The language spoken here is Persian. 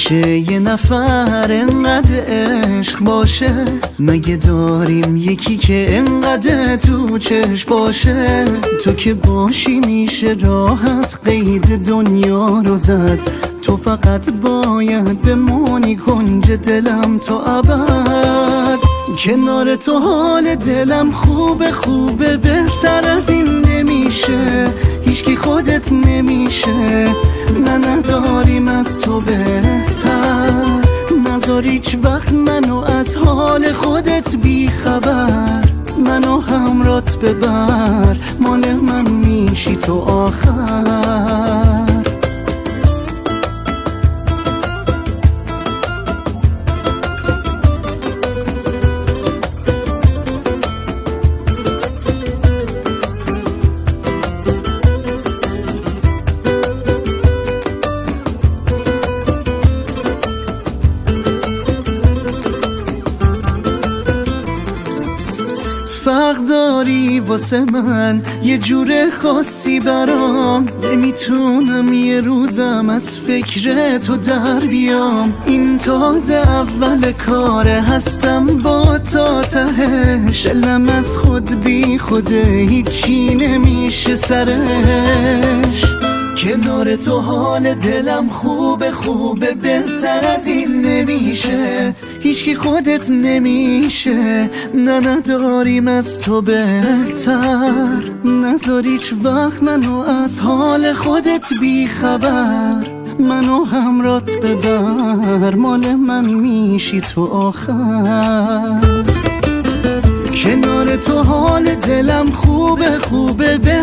میشه یه نفر انقدر عشق باشه؟ مگه داریم یکی که انقدر تو چشم باشه؟ تو که باشی میشه راحت قید دنیا رو زد. تو فقط باید بمونی کنج دلم تا ابد. کنار تو حال دلم خوبه خوبه، بهتر از این نمیشه. هیچکی خودت نمیشه، نه نداریم از تو بهتر. نذار هیچ وقت منو از حال خودت بی خبر. منو همرات ببر، مال من میشی تو آخر. فرق داری واسه من یه جور خاصی برام. نمیتونم یه روزم از فکر تو در بیام. این تازه اول کاره، هستم با تا تهش. دلم از خود بی خوده، هیچی نمیشه سرش. کنار تو حال دلم خوبه خوبه، بهتر از این نمیشه. هیچکی خودت نمیشه، نه نداریم از تو بهتر. نذار هیچ وقت منو از حال خودت بی خبر. منو همرات ببر، مال من میشی تو آخر. کنار تو حال دلم خوبه خوبه،